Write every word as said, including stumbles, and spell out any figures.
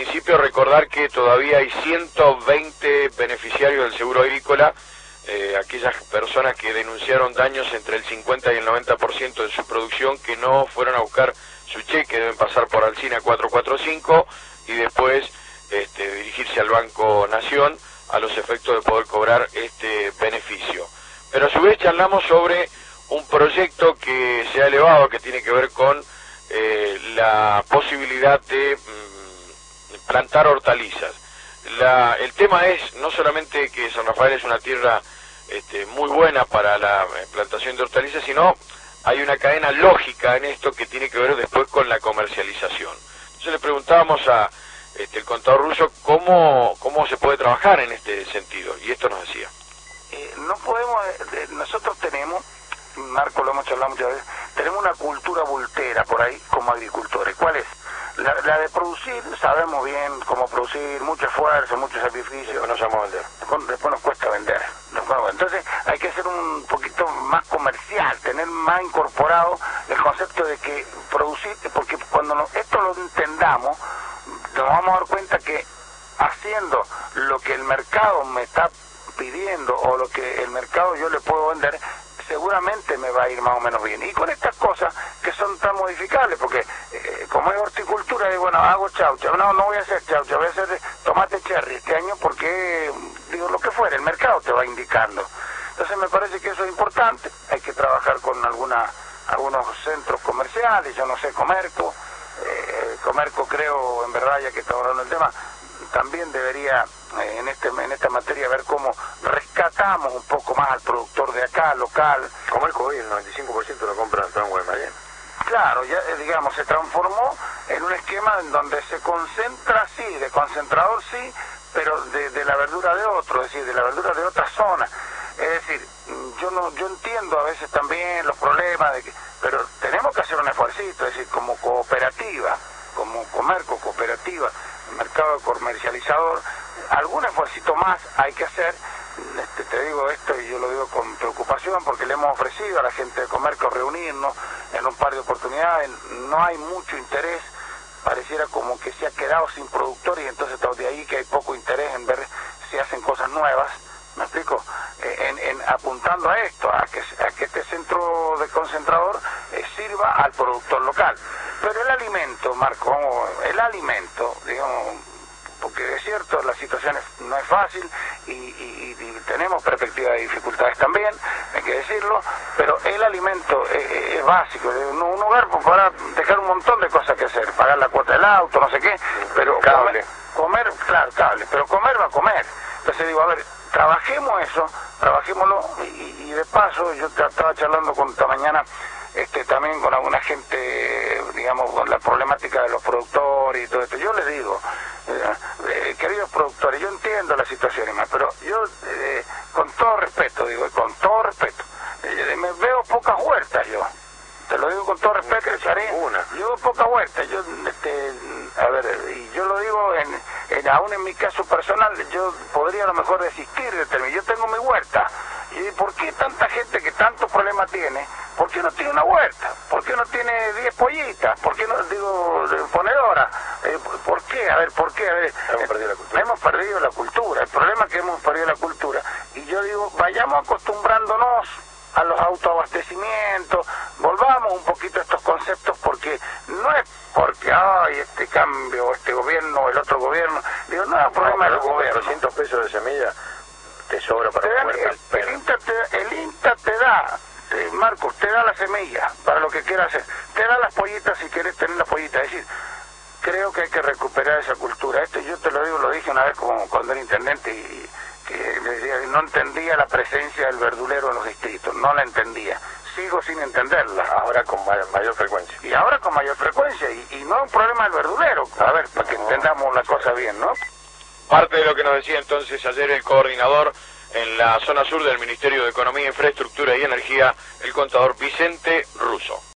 principio recordar que todavía hay ciento veinte beneficiarios del seguro agrícola, eh, aquellas personas que denunciaron daños entre el cincuenta y el noventa por ciento de su producción que no fueron a buscar su cheque, deben pasar por Alsina cuatrocientos cuarenta y cinco y después este, dirigirse al Banco Nación a los efectos de poder cobrar este beneficio. Pero a su vez charlamos sobre un proyecto que se ha elevado, que tiene que ver con eh, la posibilidad de mm, plantar hortalizas. La, el tema es no solamente que San Rafael es una tierra este, muy buena para la plantación de hortalizas, sino hay una cadena lógica en esto que tiene que ver después con la comercialización. Entonces le preguntábamos a este, el contador Russo cómo, cómo se puede trabajar en este sentido, y esto nos decía. Eh, no podemos, eh, nosotros tenemos, Marco, lo hemos charlado muchas veces, tenemos una cultura voltera por ahí como agricultores. ¿Cuál es? La, la de producir, sabemos bien cómo producir, mucho esfuerzo, mucho sacrificio. Después nos vamos a vender. Después, después nos cuesta vender. Después, entonces hay que ser un poquito más comercial, tener más incorporado el concepto de que producir, porque cuando no, esto lo entendamos, nos vamos a dar cuenta que haciendo lo que el mercado me está pidiendo o lo que el mercado yo le puedo vender, seguramente me va a ir más o menos bien. Y con estas cosas que son tan modificables, porque eh, como es horticultura, digo, bueno, hago chaucha, no, no voy a hacer chaucha, voy a hacer tomate cherry este año porque, digo, lo que fuera, el mercado te va indicando. Entonces me parece que eso es importante, hay que trabajar con alguna, algunos centros comerciales, yo no sé, Comerco, eh, Comerco creo, en verdad, ya que estamos hablando del tema, también debería eh, en este en esta materia ver cómo rescatamos un poco más al productor de acá, local. Comerco hoy el noventa y cinco por ciento lo compra en San Guaymallén. Claro, ya eh, digamos, se transformó en un esquema en donde se concentra, sí, de concentrador sí, pero de, de la verdura de otro, es decir, de la verdura de otra zona. Es decir, yo no yo entiendo a veces también los problemas, de que, pero tenemos que hacer un esfuercito, es decir, como cooperativa, como Comerco, cooperativa, mercado comercializador, algún esfuercito más hay que hacer. Este, te digo esto y yo lo digo con preocupación porque le hemos ofrecido a la gente de Comerco reunirnos en un par de oportunidades, no hay mucho interés, pareciera como que se ha quedado sin productores y entonces de ahí que hay poco interés en ver si hacen cosas nuevas, ¿me explico? Eh, en, en apuntando a esto, a que, a que este centro de concentrador eh, sirva al productor local. Pero el alimento, Marco, el alimento, digamos, porque es cierto, la situación es, no es fácil y, y, y tenemos perspectiva de dificultades también, hay que decirlo, pero el alimento es, es básico. Un, un hogar para dejar un montón de cosas que hacer, pagar la cuota del auto, no sé qué, pero cable. Comer, comer, claro, cable, pero comer va a comer. Entonces digo, a ver, trabajemos eso, trabajémoslo y, y de paso, yo estaba charlando con esta mañana este también con alguna gente, digamos, con la problemática de los productores y todo esto. Yo les digo, eh, eh, queridos productores, yo entiendo la situación y más, pero yo, eh, con todo respeto, digo, con todo respeto, eh, me veo pocas huertas yo. Te lo digo con todo respeto, Charé. Una. Yo veo pocas huertas. Yo, este, a ver, y yo lo digo, en, en, aún en mi caso personal, yo podría a lo mejor desistir de terminar. Yo tengo mi huerta. ¿Y por qué tanta gente que tanto problema tiene? ¿Por qué no tiene una huerta? ¿Por qué no tiene diez pollitas? ¿Por qué no, digo, ponedora? Eh, ¿Por qué? A ver, ¿por qué? A ver, hemos perdido la cultura. Hemos perdido la cultura. El problema es que hemos perdido la cultura. Y yo digo, vayamos acostumbrándonos a los autoabastecimientos, volvamos un poquito a estos conceptos, porque no es porque ay este cambio, este gobierno, el otro gobierno, digo, no es un problema no, del gobierno. doscientos pesos de semilla te sobra para te dan, comer, el, el, INTA te, el INTA te da, te, Marcos, te da la semilla para lo que quieras hacer, te da las pollitas si quieres tener las pollitas, es decir, creo que hay que recuperar esa cultura. Esto yo te lo digo, lo dije una vez como cuando era intendente y que decía, no entendía la presencia del verdulero en los distritos, no la entendía, sigo sin entenderla. Ahora con mayor, mayor frecuencia. Y ahora con mayor frecuencia, y, y no es un problema del verdulero, a ver, para que no. entendamos la cosa bien, ¿no? Parte de lo que nos decía entonces ayer el coordinador en la zona sur del Ministerio de Economía, Infraestructura y Energía, el contador Vicente Russo.